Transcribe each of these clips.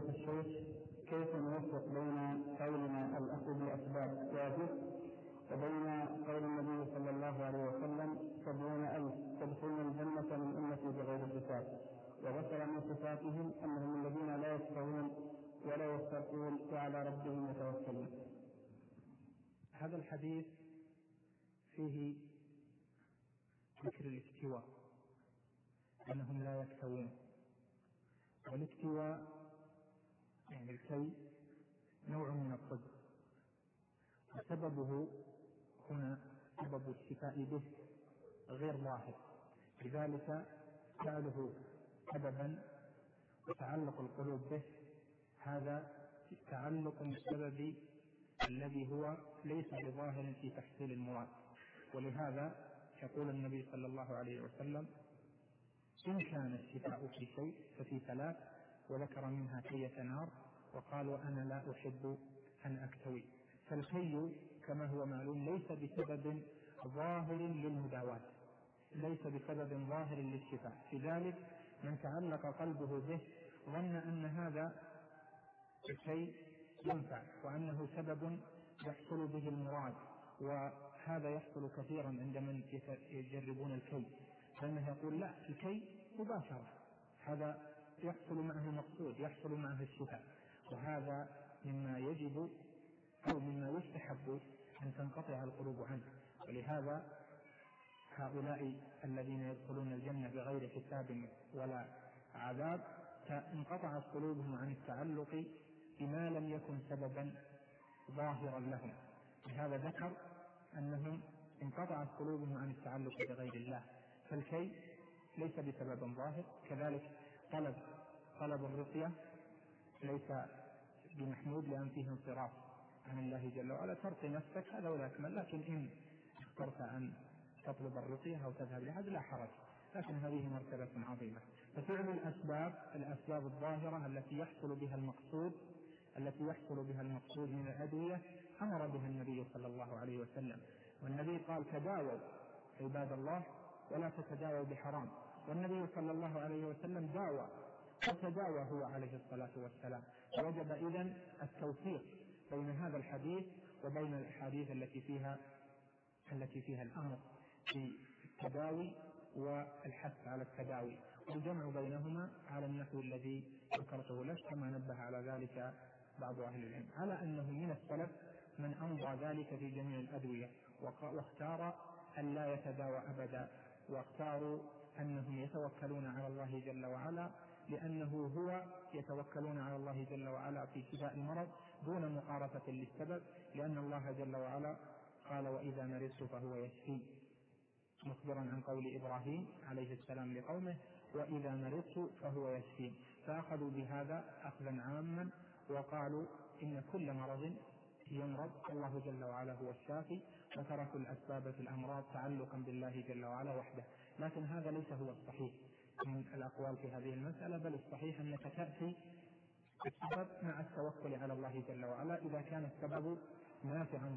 فضيلة الشيخ، كيف نوفق بين قولنا الأخذ بالأسباب واجب وبين قول النبي صلى الله عليه وسلم 70,000 تدخلون الجنة من أمتي بغير حساب، وذكر من صفاتهم أنهم الذين لا يكفرون ولا يسترقون وعلى ربهم يتوكلون؟ هذا الحديث فيه ذكر الاستواء، أنهم لا يكتوون، والاستواء يعني الكي نوع من الطب، وسببه هنا سبب الشفاء به غير ظاهر، لذلك جعله سببا وتعلق القلوب به هذا تعلق بالسبب الذي هو ليس بظاهر في تحصيل المراد. ولهذا يقول النبي صلى الله عليه وسلم: إن كان الشفاء في شيء ففي ثلاث، وذكر منها كية نار، وقال: وأنا لا أحب أن أكتوي. فالكي كما هو معلوم ليس بسبب ظاهر للمداواة، ليس بسبب ظاهر للشفاء، لذلك من تعلق قلبه به ظن أن هذا الكي ينفع وأنه سبب يحصل به المراد. وهذا يحصل كثيرا عند من يجربون الكي، فإنه يقول: لا، الكي مباشرة، هذا يحصل معه المقصود، يحصل معه الشفاء. وهذا مما يجب أو مما يستحب أن تنقطع القلوب عنه. ولهذا هؤلاء الذين يدخلون الجنة بغير حساب ولا عذاب انقطعت قلوبهم عن التعلق بما لم يكن سببا ظاهرا لهم. لهذا ذكر أنهم انقطعت قلوبهم عن التعلق بغير الله. فالكي ليس بسبب ظاهر، كذلك طلب الرقية ليس بمحمود لأن فيه انصراف عن الله جل وعلا. ترقي نفسك هذا ولا أكمل، لكن إن اخترت أن تطلب الرقية أو تذهب لحد لا حرج، لكن هذه مرتبة عظيمة. ففعل الأسباب الظاهرة التي يحصل بها المقصود من الأدوية أمر بها النبي صلى الله عليه وسلم. والنبي قال: تداووا عباد الله ولا تتداووا بحرام. والنبي صلى الله عليه وسلم داوى وتداوى هو عليه الصلاة والسلام. وجب إذن التوفيق بين هذا الحديث وبين الأحاديث التي فيها الأمر بالتداوي والحث على التداوي، والجمع بينهما على النحو الذي ذكرته لك، كما نبه على ذلك بعض أهل العلم، على أنه من السلف من أمضى ذلك في جميع الأدوية واختار أن لا يتداوى أبدا، واختاروا أنهم يتوكلون على الله جل وعلا، لأنه هو يتوكلون على الله جل وعلا في شفاء المرض دون مقارفة للسبب، لأن الله جل وعلا قال: وإذا مرضت فهو يشفي، مخبرا عن قول إبراهيم عليه السلام لقومه: وإذا مرضت فهو يشفي. فأخذوا بهذا أخذا عاما وقالوا إن كل مرض يمرض الله جل وعلا هو الشافي، وتركوا الأسباب في الأمراض تعلقا بالله جل وعلا وحده. لكن هذا ليس هو الصحيح من الأقوال في هذه المسألة، بل الصحيح أنك تأتي السبب مع التوكل على الله جل وعلا إذا كان السبب نافعا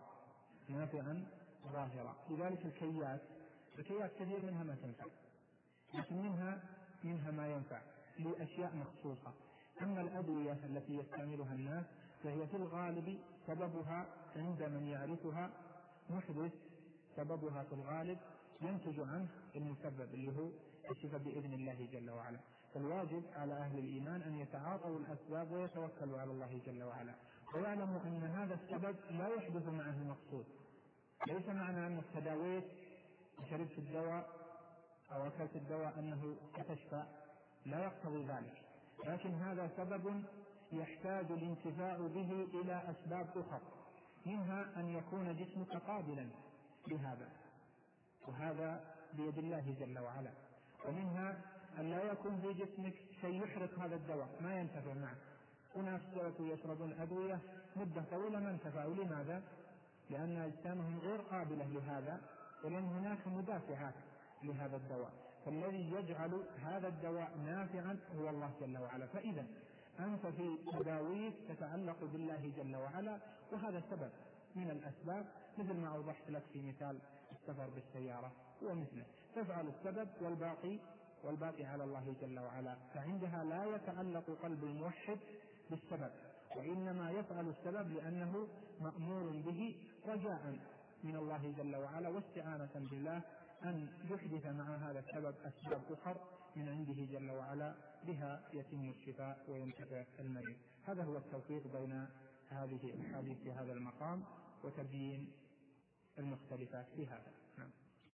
ظاهرا. لذلك الكيات كثير منها ما تنفع، لكن منها ما ينفع لأشياء مخصوصة. أما الأدوية التي يستعملها الناس فهي في الغالب سببها عند من يعرفها محدث، سببها في الغالب ينتج عنه المسبب اللي هو الشفاء بإذن الله جل وعلا. فالواجب على أهل الإيمان أن يتعاطوا الأسباب ويتوكلوا على الله جل وعلا، ويعلموا أن هذا السبب لا يحدث معه المقصود. ليس معنى أنك تداويت وشربت الدواء أو أكلت الدواء أنه ستشفى، لا يقتضي ذلك، لكن هذا سبب يحتاج الانتفاع به إلى أسباب أخرى، منها أن يكون جسمك قابلا لهذا، وهذا بيد الله جل وعلا، ومنها أن لا يكون في جسمك شيء يحرق هذا الدواء ما ينتفع معه. أناس يشربون أدوية مدة طويلة ما انتفعوا. لماذا؟ لأن أجسامهم غير قابلة لهذا، ولأن هناك مدافعات لهذا الدواء. فالذي يجعل هذا الدواء نافعا هو الله جل وعلا. فإذا أنت في تداويك تتعلق بالله جل وعلا، وهذا سبب من الأسباب، مثل ما أوضحت لك في مثال السفر بالسيارة هو مثله. تفعل السبب والباقي على الله جل وعلا. فعندها لا يتعلق قلب الموحد بالسبب، وإنما يفعل السبب لأنه مأمور به رجاء من الله جل وعلا واستعانة بالله أن يحدث مع هذا السبب أسباب أخر من عنده جل وعلا بها يتم الشفاء وينتفع المريض. هذا هو التوفيق بين هذه الأحاديث في هذا المقام وتبيين المختلفات في هذا.